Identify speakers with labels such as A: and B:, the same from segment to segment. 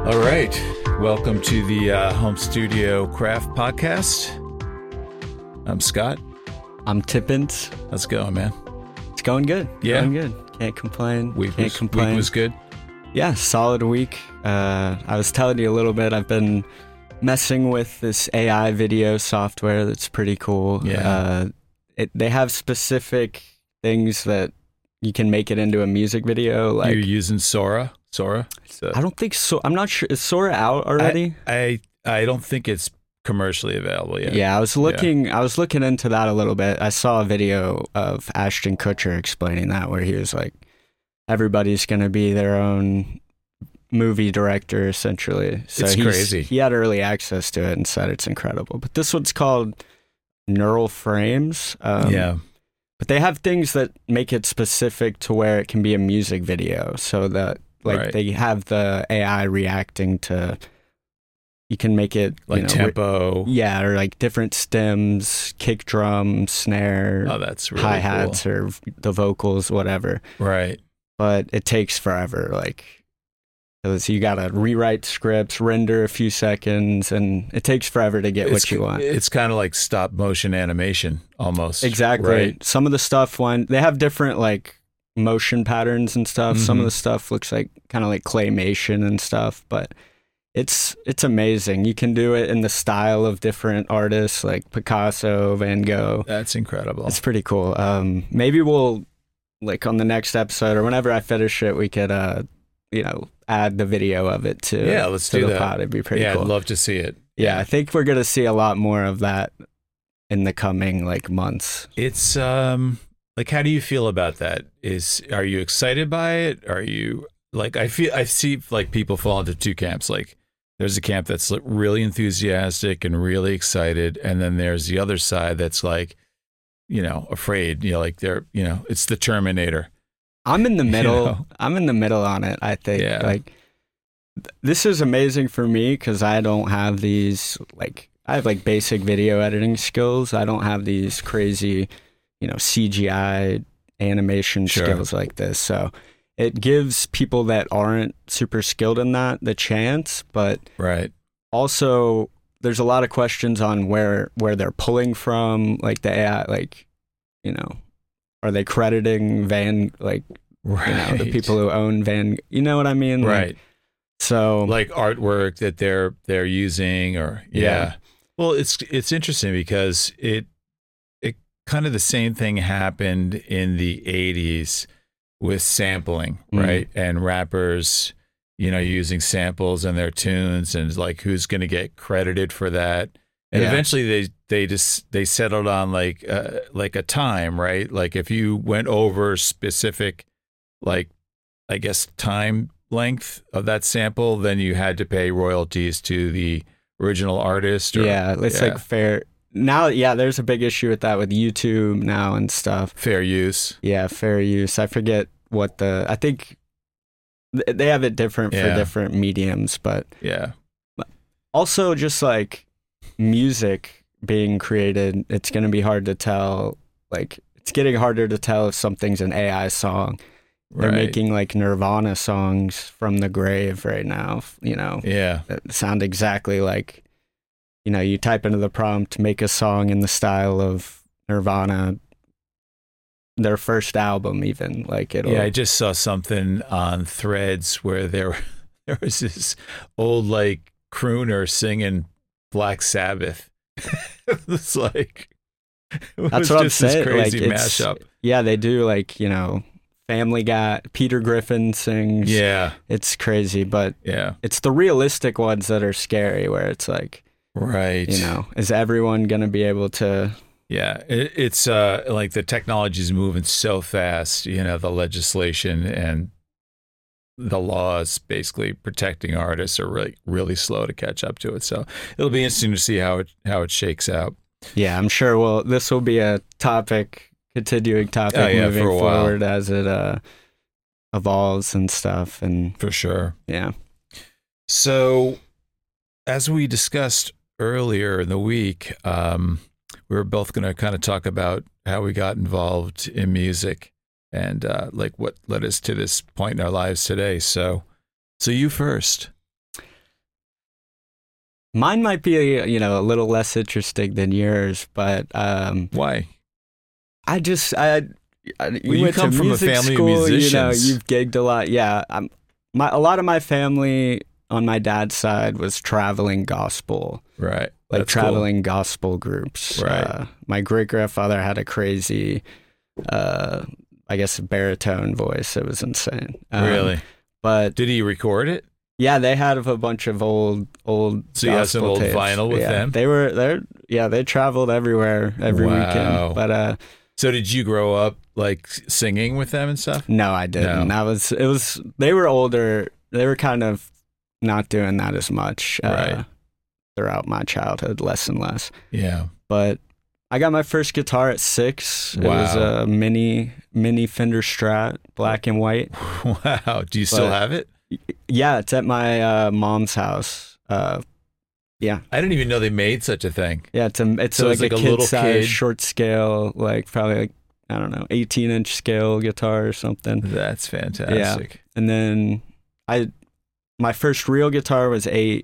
A: All right. Welcome to the Home Studio Craft Podcast. I'm Scott.
B: I'm Tippins.
A: How's it going, man?
B: It's going good.
A: Yeah.
B: Going good. Can't complain.
A: Week was good?
B: Yeah, solid week. I was telling you a little bit. I've been messing with this AI video software that's pretty cool.
A: Yeah.
B: They have specific things that you can make it into a music video. Like
A: You're using Sora?
B: I don't think so. I'm not sure. Is Sora out already?
A: I don't think it's commercially available yet.
B: Yeah, I was looking into that a little bit. I saw a video of Ashton Kutcher explaining that, where he was like, everybody's going to be their own movie director, essentially. So
A: it's crazy.
B: He had early access to it and said it's incredible. But this one's called Neural Frames. But they have things that make it specific to where it can be a music video. So that they have the AI reacting to, you can make it
A: like tempo.
B: Or like different stems, kick drum, snare,
A: that's really
B: hi-hats,
A: cool.
B: or the vocals, whatever.
A: Right.
B: But it takes forever. So you got to rewrite scripts, render a few seconds, and it takes forever to get what you want.
A: It's kind of like stop motion animation almost.
B: Exactly.
A: Right?
B: Some of the stuff, they have different motion patterns and stuff.
A: Mm-hmm.
B: Some of the stuff looks like kind of like claymation and stuff, but it's amazing. You can do it in the style of different artists like Picasso, Van Gogh.
A: That's incredible.
B: It's pretty cool. Maybe we'll on the next episode or whenever I finish it, we could add the video of it to the pod. It'd be pretty cool.
A: Yeah, I'd love to see it.
B: Yeah, I think we're gonna see a lot more of that in the coming months.
A: It's how do you feel about that? Are you excited by it? Are you I see people fall into two camps. There's a camp that's really enthusiastic and really excited, and then there's the other side that's afraid. It's the Terminator.
B: I'm in the middle. I'm in the middle on it, I think.
A: Yeah.
B: This is amazing for me because I don't have these, I have basic video editing skills. I don't have these crazy, CGI animation skills like this. So it gives people that aren't super skilled in that the chance, but also there's a lot of questions on where they're pulling from, the AI, are they crediting the people who own Van, you know what I mean?
A: Right.
B: So
A: artwork that they're using Well, it's interesting because it kind of the same thing happened in the 80s with sampling, right? And rappers, using samples in their tunes, and who's going to get credited for that. And eventually they settled on a time, right? If you went over specific, time length of that sample, then you had to pay royalties to the original artist.
B: Fair. Now, there's a big issue with that with YouTube now and stuff.
A: Fair use.
B: Yeah, fair use. I forget I think they have it different for different mediums, but also just music being created, it's going to be hard to tell. It's getting harder to tell if something's an AI song. They're making Nirvana songs from the grave right now, that sound exactly like, you type into the prompt, make a song in the style of Nirvana, their first album even.
A: I just saw something on Threads where there was this old crooner singing Black Sabbath. It's
B: that's what I'm saying.
A: This crazy mashup.
B: Yeah, they do Family Guy. Peter Griffin sings.
A: Yeah,
B: it's crazy, but it's the realistic ones that are scary. Where it's is everyone gonna be able to?
A: Yeah, it's the technology is moving so fast. The legislation and the laws basically protecting artists are really, really slow to catch up to it. So it'll be interesting to see how it shakes out.
B: Yeah, I'm sure. This will be a continuing topic moving forward as it evolves and stuff. And
A: for sure.
B: Yeah.
A: So as we discussed earlier in the week, we were both going to kind of talk about how we got involved in music and what led us to this point in our lives today. So you first.
B: Mine might be, a little less interesting than yours, but
A: why?
B: I just
A: you went come to from a family school, of musicians.
B: You've gigged a lot. Yeah, a lot of my family on my dad's side was traveling gospel,
A: right?
B: Like that's traveling cool. Gospel groups.
A: Right.
B: My great grandfather had a crazy, I guess, baritone voice. It was insane.
A: Really?
B: But
A: did he record it?
B: Yeah, they had a bunch of old.
A: So you have some old
B: tapes.
A: Vinyl with them.
B: They traveled everywhere every weekend. But
A: so did you grow up like singing with them and stuff?
B: No, I didn't.
A: No.
B: It was. They were older. They were kind of not doing that as much throughout my childhood, less and less.
A: Yeah.
B: But I got my first guitar at 6.
A: Wow.
B: It was a mini Fender Strat, black and white.
A: Wow. Do you still have it?
B: Yeah, it's at my mom's house. Yeah.
A: I didn't even know they made such a thing.
B: Yeah, it's like a little size, short scale, like probably like, I don't know, 18-inch scale guitar or something.
A: That's fantastic.
B: Yeah. And then my first real guitar was a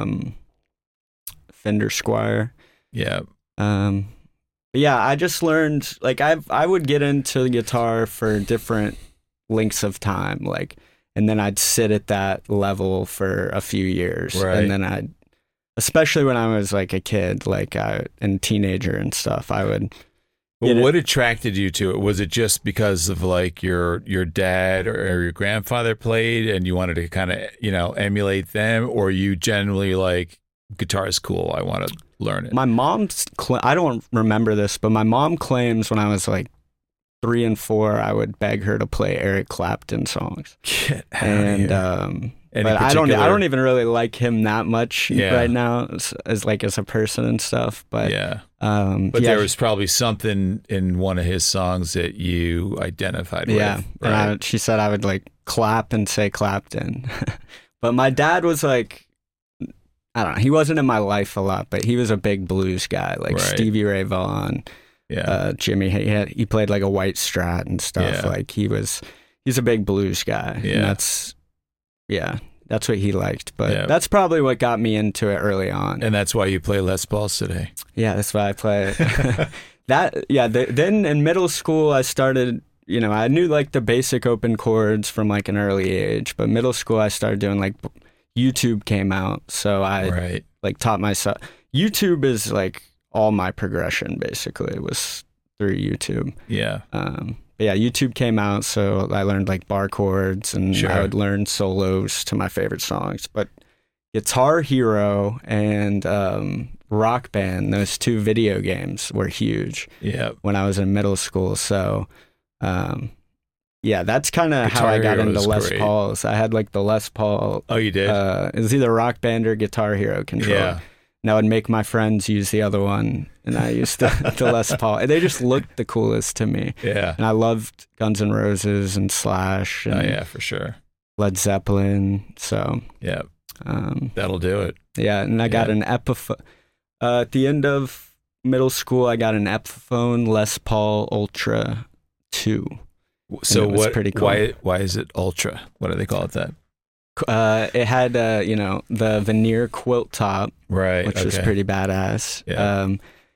B: Fender Squier.
A: Yeah.
B: But yeah, I just learned, like, I would get into the guitar for different lengths of time, like, and then I'd sit at that level for a few years.
A: Right.
B: And then especially when I was like a kid, like and teenager and stuff, I would.
A: Well, what attracted you to it? Was it just because of like your dad or your grandfather played and you wanted to kind of, emulate them, or you generally like, guitar is cool, I want to learn it?
B: My mom's, I don't remember this, but my mom claims when I was like 3 and 4, I would beg her to play Eric Clapton songs.
A: Get out of here.
B: But I don't even really like him that much right now as a person and stuff. But
A: yeah. But there was probably something in one of his songs that you identified with.
B: Yeah. Right? And she said I would like clap and say Clapton. But my dad was like, I don't know, he wasn't in my life a lot, but he was a big blues guy, like Stevie Ray Vaughan.
A: Yeah.
B: Jimmy, he played like a white Strat and stuff.
A: Yeah.
B: Like he's a big blues guy.
A: Yeah.
B: And that's what he liked. But that's probably what got me into it early on.
A: And that's why you play Les Pauls today.
B: Yeah, that's why I play it. Then in middle school, I started, I knew like the basic open chords from like an early age, but middle school, I started doing like, YouTube came out. So I like taught myself. YouTube is like, all my progression basically was through YouTube.
A: Yeah.
B: But yeah, YouTube came out, so I learned like bar chords, and I would learn solos to my favorite songs. But Guitar Hero and Rock Band, those 2 video games were huge.
A: Yeah.
B: When I was in middle school, so yeah, that's kind of how I got into Les Pauls. I had like the Les Paul.
A: Oh, you did?
B: It was either Rock Band or Guitar Hero controller.
A: Yeah.
B: And I would make my friends use the other one, and I used the Les Paul. They just looked the coolest to me.
A: Yeah.
B: And I loved Guns N' Roses and Slash. And
A: oh, yeah, for sure.
B: Led Zeppelin. So.
A: Yeah. That'll do it.
B: Yeah, and I got an Epiphone. At the end of middle school, I got an Epiphone Les Paul Ultra 2.
A: So
B: it was pretty cool.
A: Why is it Ultra? What do they call it that?
B: It had, the veneer quilt top,
A: right?
B: Which was pretty badass.
A: Yeah.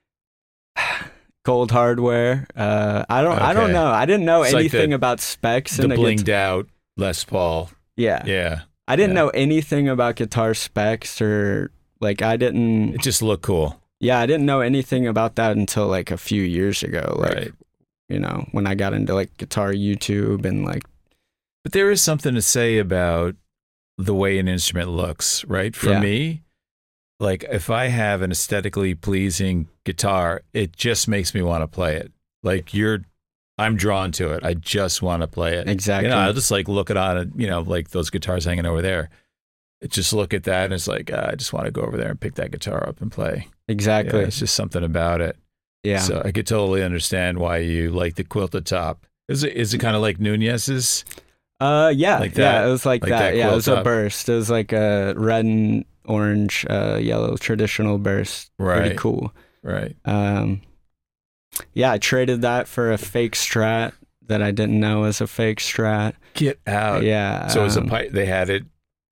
B: Gold hardware. I don't know. I didn't know anything about specs.
A: The blinged out Les Paul.
B: Yeah.
A: Yeah.
B: I didn't know anything about guitar specs or like I didn't.
A: It just looked cool.
B: Yeah, I didn't know anything about that until like a few years ago. Like,
A: right.
B: When I got into like guitar YouTube and like.
A: But there is something to say about the way an instrument looks, right? For me, like if I have an aesthetically pleasing guitar, it just makes me want to play it. Like I'm drawn to it. I just want to play it.
B: Exactly.
A: I'll just like look it on and, like those guitars hanging over there. Just look at that and it's like, I just want to go over there and pick that guitar up and play.
B: Exactly.
A: It's just something about it.
B: Yeah.
A: So I could totally understand why you like the quilted top. Is it kind of like Nunez's?
B: Yeah,
A: like that?
B: Yeah, it was like that. Yeah, it was a burst. It was like a red and orange, yellow traditional burst.
A: Right.
B: Pretty cool.
A: Right.
B: Yeah, I traded that for a fake Strat that I didn't know was a fake Strat.
A: Get out.
B: Yeah.
A: So it was they had it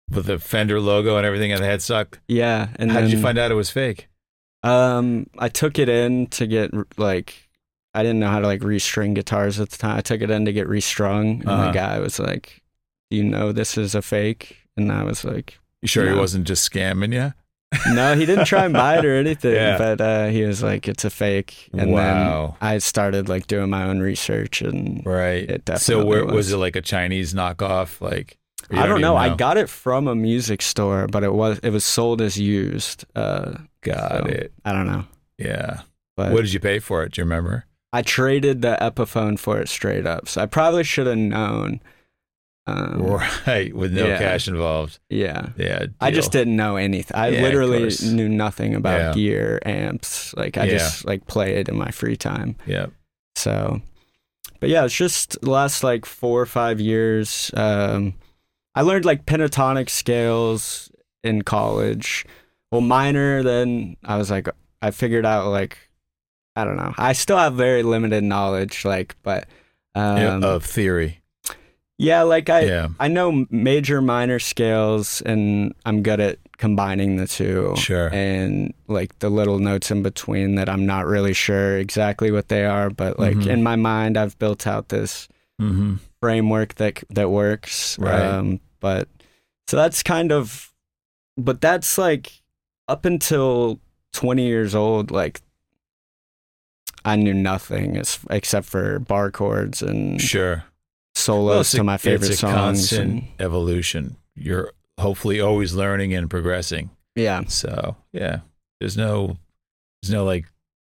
A: with the Fender logo and everything and the headstock.
B: Yeah. And
A: how did you find out it was fake?
B: I took it in to get like, I didn't know how to like restring guitars at the time. I took it in to get restrung, and the guy was like, "You know this is a fake?" And I was like,
A: "You sure he wasn't just scamming you?"
B: No, he didn't try and buy it or anything. But he was like, "It's a fake." And then I started like doing my own research, and it definitely
A: So where was it, like a Chinese knockoff? Like
B: I don't know. I got it from a music store, but it was sold as used.
A: Got it.
B: I don't know.
A: Yeah. But what did you pay for it? Do you remember?
B: I traded the Epiphone for it straight up. So I probably should have known.
A: Right, with no cash involved.
B: Yeah.
A: Yeah. Deal.
B: I just didn't know anything. I literally knew nothing about gear, amps. Like I just like play it in my free time.
A: Yeah.
B: So, but yeah, it's just the last like 4 or 5 years. I learned like pentatonic scales in college. Well, minor, then I was like, I figured out like, I don't know. I still have very limited knowledge, like, but
A: of theory.
B: Yeah, like I know major, minor scales, and I'm good at combining the two.
A: Sure.
B: And like the little notes in between that I'm not really sure exactly what they are, but like in my mind, I've built out this framework that works.
A: Right.
B: But so that's kind of, but that's like up until 20 years old, like I knew nothing except for bar chords and solos to my favorite songs.
A: It's a constant evolution. You're hopefully always learning and progressing.
B: Yeah.
A: So yeah, there's no like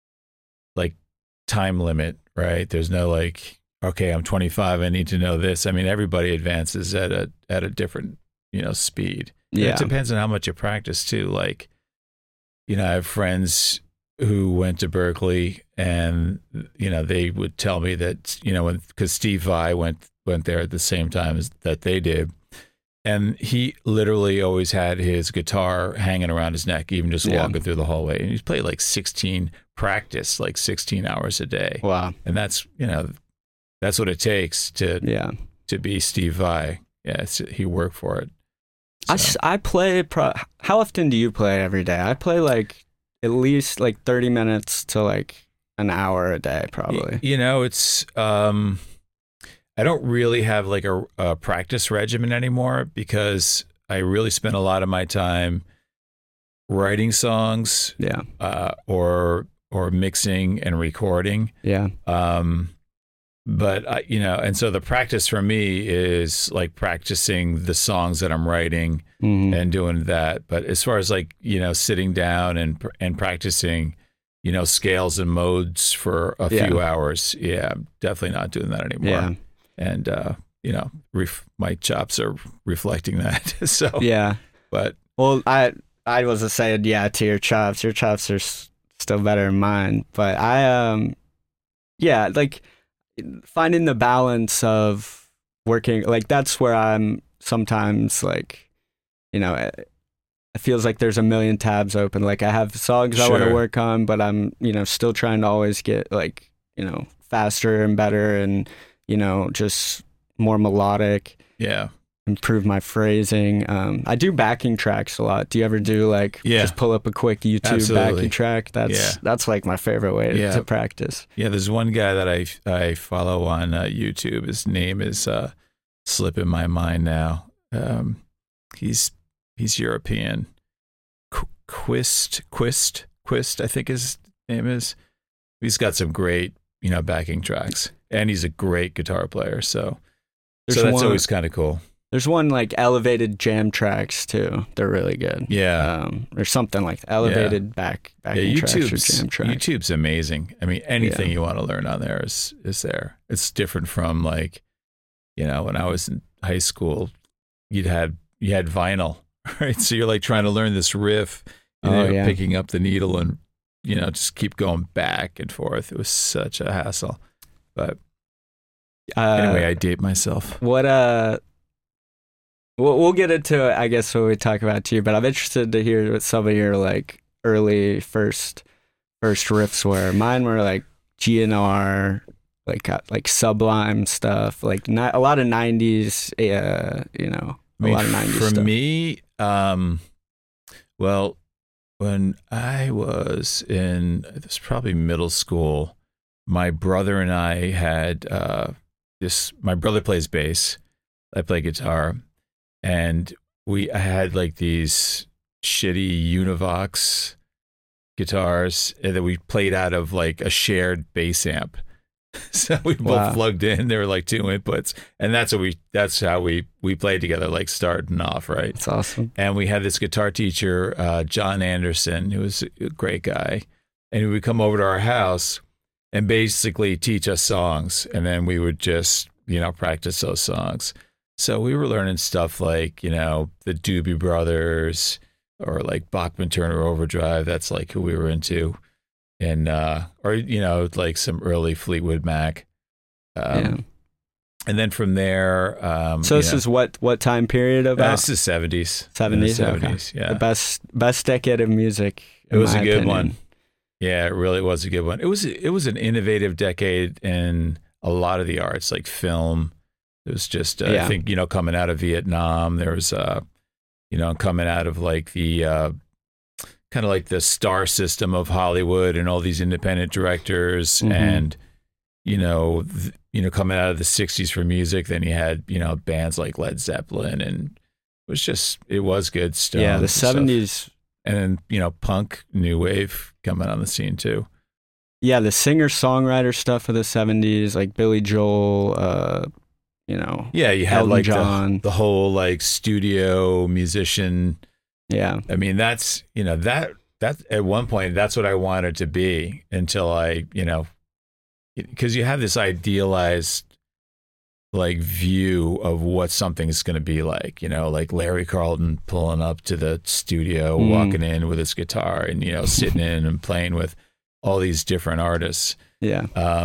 A: time limit, right? There's no like, okay, I'm 25, I need to know this. I mean, everybody advances at a different speed.
B: Yeah.
A: It depends on how much you practice too. Like, I have friends who went to Berklee, and they would tell me that because Steve Vai went there at the same time as that they did, and he literally always had his guitar hanging around his neck, even just walking through the hallway, and he played like 16 hours a day.
B: Wow.
A: And that's what it takes to be Steve Vai. Yeah, he worked for it. So.
B: I play. How often do you play every day? I play like at least like 30 minutes to like an hour a day, probably.
A: It's I don't really have like a practice regimen anymore, because I really spend a lot of my time writing songs, or mixing and recording.
B: Yeah.
A: But and so the practice for me is like practicing the songs that I'm writing and doing that. But as far as like, sitting down and practicing, scales and modes for a few hours. Yeah, I'm definitely not doing that anymore.
B: Yeah.
A: And, my chops are reflecting that. So,
B: yeah.
A: But,
B: well, I was saying, to your chops are still better than mine. But like, finding the balance of working, like that's where I'm sometimes like, it feels like there's a million tabs open. Like I have songs I want to work on, but I'm, still trying to always get like, faster and better and, just more melodic.
A: Yeah.
B: Improve my phrasing. I do backing tracks a lot. Do you ever do like just pull up a quick YouTube backing track? That's like my favorite way to practice.
A: Yeah, there's one guy that I follow on YouTube. His name is slipping my mind now. He's European. Quist, I think his name is. He's got some great backing tracks, and he's a great guitar player. So that's always kind of cool.
B: There's one like Elevated Jam Tracks too. They're really good.
A: Yeah.
B: Or something like that. Elevated backing tracks or jam tracks.
A: YouTube's amazing. I mean, anything you want to learn on there is there. It's different from like, when I was in high school, you had vinyl, right? So you're like trying to learn this riff, picking up the needle and, just keep going back and forth. It was such a hassle. But anyway, I date myself.
B: We'll get into it, I guess, when we talk about too, but I'm interested to hear what some of your like early first riffs were. Mine were like GNR, like Sublime stuff, like a lot of 90s, A lot of 90s
A: for
B: stuff.
A: me, well, when I was in, it was probably middle school, my brother and I had my brother plays bass, I play guitar, and I had like these shitty Univox guitars that we played out of like a shared bass amp. So we both plugged in. There were like 2 inputs, and that's how we played together, like starting off, right?
B: That's awesome.
A: And we had this guitar teacher, John Anderson, who was a great guy, and he would come over to our house and basically teach us songs, and then we would just practice those songs. So we were learning stuff like the Doobie Brothers or like Bachman Turner Overdrive. That's like who we were into. And or like some early Fleetwood Mac, and then from there.
B: So this is what time period about?
A: This is 70s.
B: 70s,
A: okay. Yeah.
B: The best decade of music.
A: It was a good one. Yeah, it really was a good one. It was an innovative decade in a lot of the arts, like film. It was just I think coming out of Vietnam, there was coming out of like the. Kind of like the star system of Hollywood and all these independent directors, and coming out of the 60s for music. Then you had bands like Led Zeppelin, and it was good stuff.
B: Yeah, the 70s,
A: and then punk, new wave coming on the scene too.
B: Yeah, the singer-songwriter stuff of the 70s, like Billy Joel.
A: Yeah, you had
B: Elton
A: like
B: John.
A: The whole like studio musician.
B: Yeah.
A: I mean, that's that at one point, that's what I wanted to be until I, because you have this idealized like view of what something is going to be like, like Larry Carlton pulling up to the studio, walking in with his guitar and, sitting in and playing with all these different artists.
B: Yeah.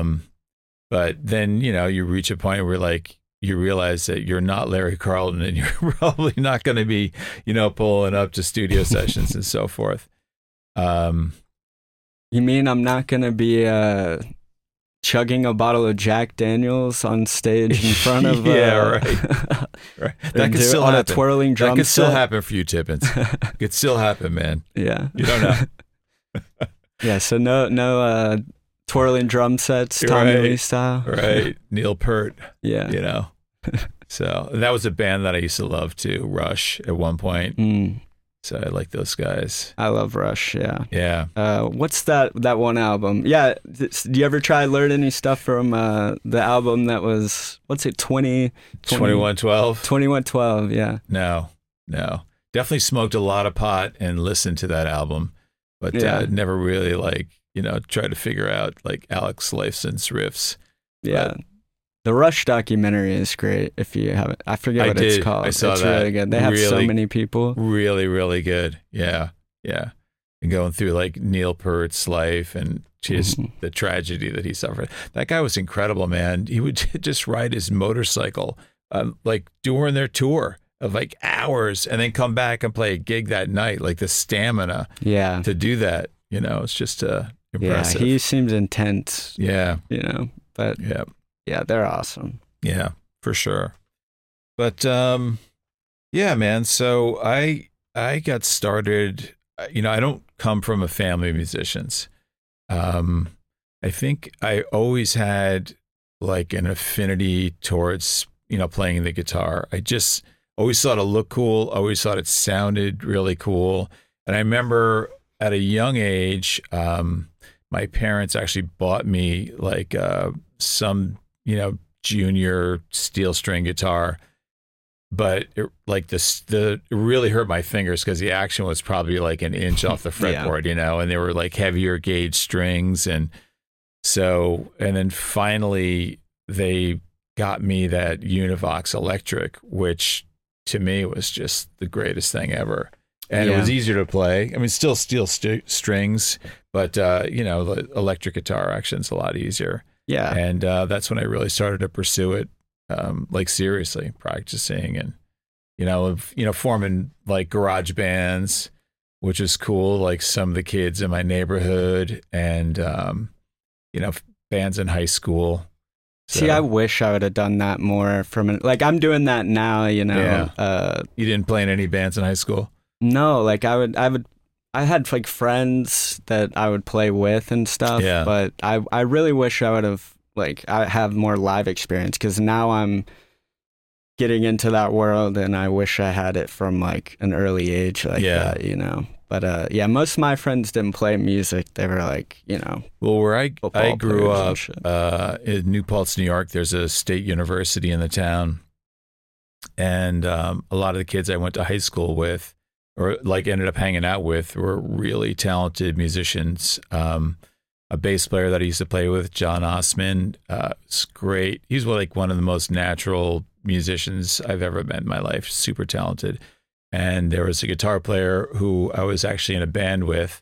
A: But then, you reach a point where like, you realize that you're not Larry Carlton and you're probably not going to be, pulling up to studio sessions and so forth.
B: You mean I'm not going to be chugging a bottle of Jack Daniels on stage in front of...
A: right. That could still happen.
B: On a twirling drum
A: That could still
B: set?
A: happen for you, Tippins. It could still happen, man.
B: Yeah.
A: You don't know.
B: Yeah, so no twirling drum sets, Tommy Lee style.
A: Right. Neil Peart.
B: Yeah.
A: So that was a band that I used to love too, Rush, at one point. So I like those guys.
B: I love Rush, yeah.
A: Yeah.
B: What's that one album? Yeah, do you ever try to learn any stuff from the album that was, what's it,
A: 2112?
B: 2112, yeah.
A: No. Definitely smoked a lot of pot and listened to that album, but never really like, tried to figure out like Alex Lifeson's riffs.
B: Yeah. The Rush documentary is great if you haven't. I forget what it's called.
A: I saw
B: it's
A: that.
B: Really good. They have so many people.
A: Really, really good. Yeah. And going through like Neil Peart's life and just the tragedy that he suffered. That guy was incredible, man. He would just ride his motorcycle like during their tour of like hours and then come back and play a gig that night. Like the stamina to do that, it's just impressive.
B: Yeah, he seems intense.
A: Yeah.
B: But yeah, they're awesome.
A: Yeah, for sure. But yeah, man. So I got started. I don't come from a family of musicians. I think I always had like an affinity towards playing the guitar. I just always thought it looked cool. Always thought it sounded really cool. And I remember at a young age, my parents actually bought me like some junior steel string guitar, but it really hurt my fingers because the action was probably like an inch off the fretboard, and they were like heavier gauge strings. And then finally they got me that Univox Electric, which to me was just the greatest thing ever. And it was easier to play. I mean, still steel strings, but the electric guitar action's a lot easier.
B: Yeah.
A: And that's when I really started to pursue it, like seriously, practicing and, forming like garage bands, which is cool. Like some of the kids in my neighborhood and, bands in high school. So,
B: see, I wish I would have done that more like I'm doing that now, you know.
A: Yeah. You didn't play in any bands in high school?
B: No, like I had like friends that I would play with and stuff, but I really wish I would have I have more live experience, because now I'm getting into that world and I wish I had it from like an early age that, you know. But yeah, most of my friends didn't play music. They were like, you know.
A: Well, where I grew up in New Paltz, New York, there's a state university in the town. And a lot of the kids I went to high school with, or like ended up hanging out with, were really talented musicians. A bass player that I used to play with, John Osman, is great. He's like one of the most natural musicians I've ever met in my life. Super talented. And there was a guitar player who I was actually in a band with,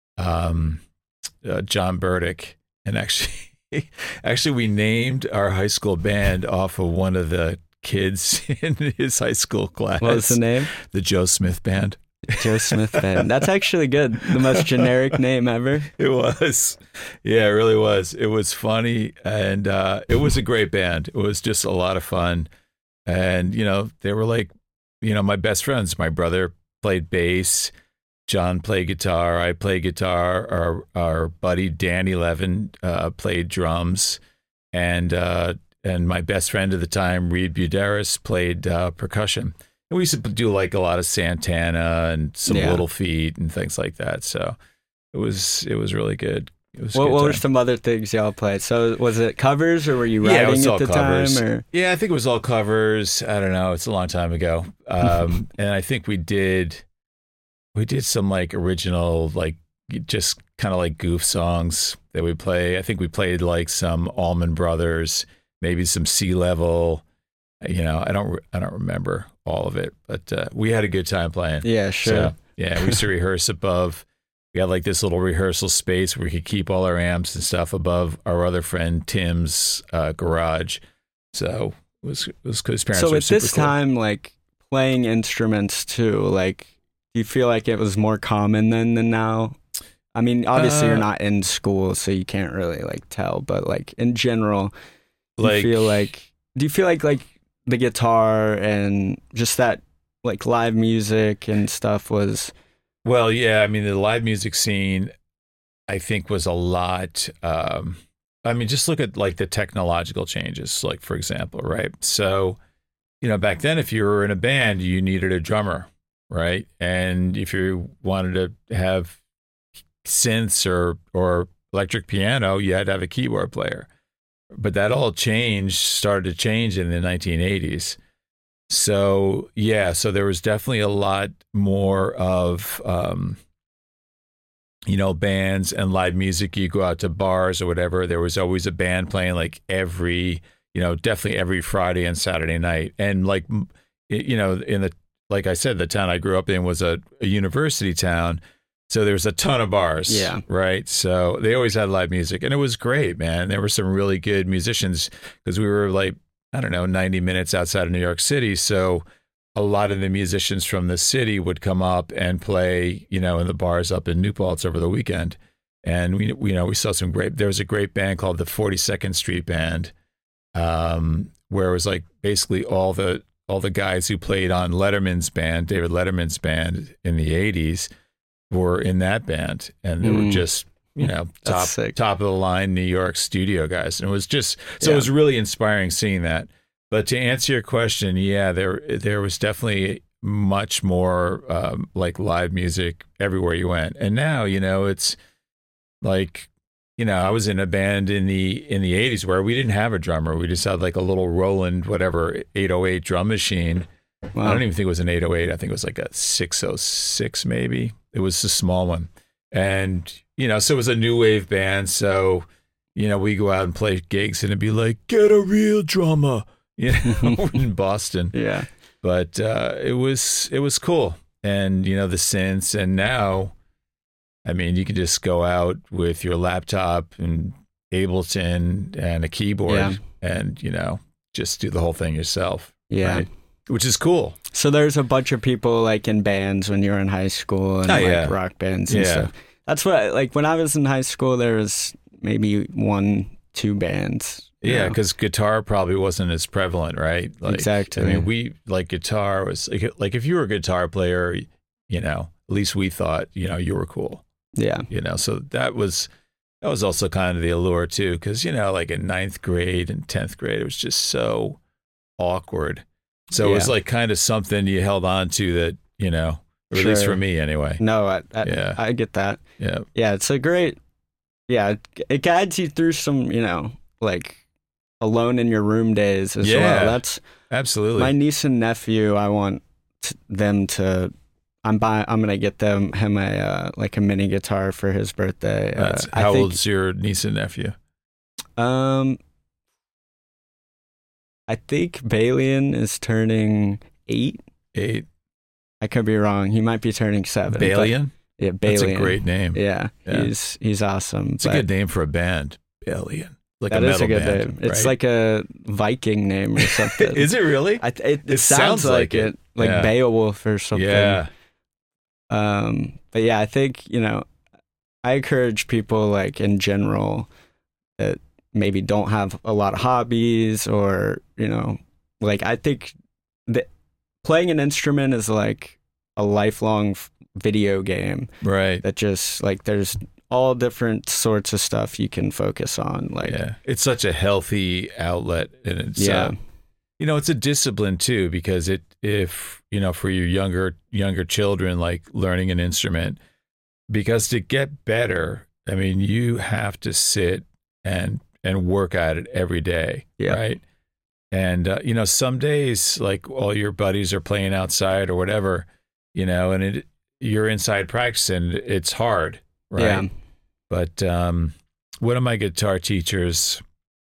A: John Burdick. And actually we named our high school band off of one of the kids in his high school class.
B: What was the name?
A: The Joe Smith Band.
B: Joe Smith Band. That's actually good. The most generic name ever.
A: It was. Yeah, it really was. It was funny, and it was a great band. It was just a lot of fun. And, you know, they were like, you know, my best friends. My brother played bass. John played guitar. I played guitar. Our buddy Danny Levin played drums. And my best friend at the time, Reed Buderis, played percussion. And we used to do like a lot of Santana and some Little Feat and things like that. So it was really good. It was
B: what were some other things y'all played? So was it covers, or were you writing at the
A: covers.
B: time? Or?
A: Yeah, I think it was all covers. I don't know. It's a long time ago. And I think we did some like original, like just kind of like goof songs that we play. I think we played like some Allman Brothers, maybe some Sea Level. You know, I don't remember all of it, but we had a good time playing.
B: Yeah, sure.
A: So, yeah, we used to rehearse above. We had like this little rehearsal space where we could keep all our amps and stuff above our other friend Tim's garage. So it was good. His parents
B: so
A: were
B: at
A: super
B: this
A: cool.
B: time, like playing instruments too, like do you feel like it was more common then than now? I mean, obviously you're not in school, so you can't really like tell, but like in general, do you feel like the guitar and just that like live music and stuff was...
A: Well, yeah, I mean, the live music scene, I think, was a lot. I mean, just look at like the technological changes, like, for example, right? So, you know, back then, if you were in a band, you needed a drummer, right? And if you wanted to have synths or electric piano, you had to have a keyboard player. But that all started to change in the 1980s. So, yeah, so there was definitely a lot more of, you know, bands and live music. You go out to bars or whatever. There was always a band playing like definitely every Friday and Saturday night. And like, you know, like I said, the town I grew up in was a university town. So there was a ton of bars, right? So they always had live music, and it was great, man. There were some really good musicians because we were like, I don't know, 90 minutes outside of New York City. So a lot of the musicians from the city would come up and play, you know, in the bars up in New Paltz over the weekend. And we saw there was a great band called the 42nd Street Band, where it was like basically all the guys who played on Letterman's band, David Letterman's band in the 80s, were in that band, and they were just, you know, top of the line New York studio guys. And it was just, so it was really inspiring seeing that. But to answer your question, yeah, there was definitely much more like live music everywhere you went. And now, you know, it's like, you know, I was in a band in the 80s where we didn't have a drummer. We just had like a little Roland, 808 drum machine. Wow. I don't even think it was an 808. I think it was like a 606 maybe. It was a small one. And, you know, so it was a new wave band. So, you know, we go out and play gigs and it'd be like, get a real drummer, you know, in Boston.
B: Yeah.
A: But it was cool. And, you know, the synths. And now, I mean, you can just go out with your laptop and Ableton and a keyboard and, you know, just do the whole thing yourself.
B: Yeah.
A: Right? Which is cool.
B: So there's a bunch of people like in bands when you were in high school and rock bands and stuff. That's what, like when I was in high school, there was maybe 1-2 bands.
A: Yeah, because guitar probably wasn't as prevalent, right? Like,
B: exactly.
A: I mean, guitar was like if you were a guitar player, at least we thought, you were cool.
B: Yeah.
A: So that was also kind of the allure too, because, like in 9th grade and 10th grade, it was just so awkward. So it was like kind of something you held on to that, or at least for me anyway.
B: No, I get that.
A: Yeah.
B: Yeah, it's a great, it guides you through some, like alone in your room days as well. That's
A: absolutely
B: my niece and nephew. I want them to, I'm going to get him a mini guitar for his birthday.
A: How old's your niece and nephew?
B: I think Balian is turning 8.
A: 8.
B: I could be wrong. He might be turning 7.
A: Balian?
B: Yeah, Balian.
A: That's a great name.
B: Yeah. He's awesome.
A: It's a good name for a band, Balian. Like
B: that
A: a metal
B: is a good
A: band,
B: name.
A: Right?
B: It's like a Viking name or something.
A: Is it really?
B: It sounds like it. Like Beowulf or something.
A: Yeah.
B: But yeah, I think, I encourage people like in general that maybe don't have a lot of hobbies or, like I think that playing an instrument is like a lifelong video game.
A: Right.
B: That just like there's all different sorts of stuff you can focus on. Like,
A: it's such a healthy outlet, and it's it's a discipline too, because if for your younger children, like learning an instrument, because to get better, I mean, you have to sit and work at it every day, right? And some days, like all your buddies are playing outside or whatever, and you're inside practicing, it's hard, right?
B: Yeah.
A: But one of my guitar teachers,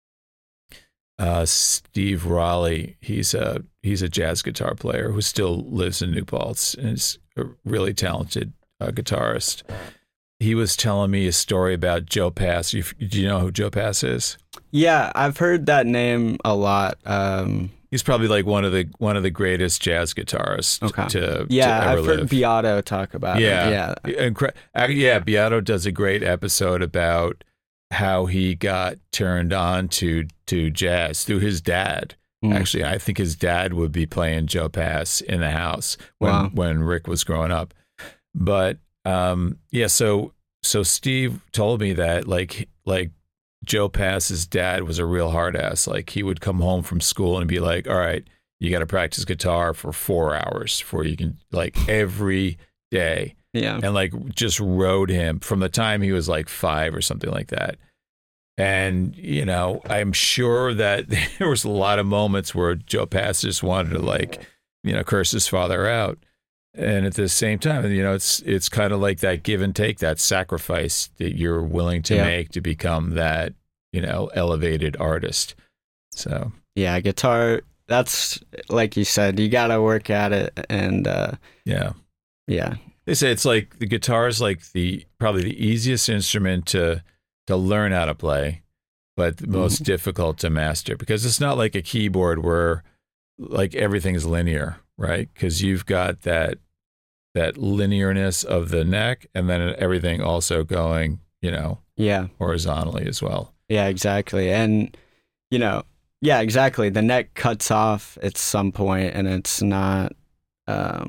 A: Steve Raleigh, he's a jazz guitar player who still lives in New Paltz and is a really talented guitarist. He was telling me a story about Joe Pass. Do you know who Joe Pass is?
B: Yeah, I've heard that name a lot.
A: He's probably like one of the greatest jazz guitarists to ever
B: I've heard
A: live.
B: Beato talk about it.
A: Yeah, Beato does a great episode about how he got turned on to jazz through his dad. Actually, I think his dad would be playing Joe Pass in the house when Rick was growing up. But so Steve told me that like Joe Pass's dad was a real hard ass. Like he would come home from school and be like, all right, you got to practice guitar for 4 hours before you can, like every day.
B: Yeah.
A: And like just rode him from the time he was like 5 or something like that. And, I'm sure that there was a lot of moments where Joe Pass just wanted to like, curse his father out. And at the same time, it's kind of like that give and take, that sacrifice that you're willing to make to become that, elevated artist. So,
B: yeah, guitar, that's like you said, you got to work at it. And
A: yeah.
B: They
A: say it's like the guitar is like probably the easiest instrument to learn how to play, but the most difficult to master, because it's not like a keyboard where like everything's linear, right? Because you've got that linearness of the neck, and then everything also going, horizontally as well.
B: Yeah, exactly. And, exactly. The neck cuts off at some point, and it's not,